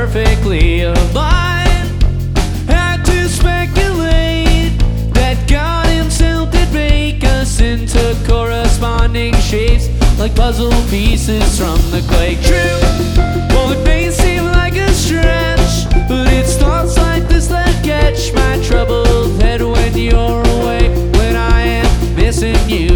perfectly aligned. Had to speculate that God himself did make us into corresponding shapes, like puzzle pieces from the clay. True, well, it may seem like a stretch, but it's thoughts like this that catch my troubled head when you're away, when I am missing you.